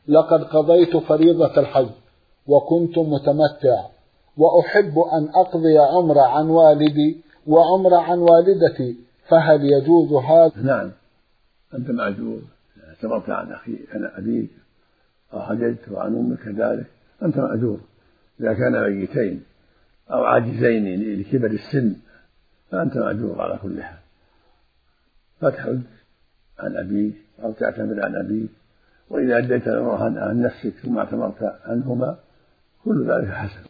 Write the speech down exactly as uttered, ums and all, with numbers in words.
لقد قضيت فريضة الحج وكنت متمتع، وأحب أن أقضي عمرة عن والدي وعمرة عن والدتي، فهل يجوز هذا؟ نعم، أنت معذور. اعتمرت عن أخي عن أبيك أو حججت وعن أمك كذلك، أنت معذور. إذا كان ميتين أو عاجزين لكبر السن فأنت معذور على كل حال. فتحج عن أبيك أو تعتمر عن أبيك، وإذا أديت العمرة عن نفسك ثم اعتمرت عنهما كل ذلك حسن.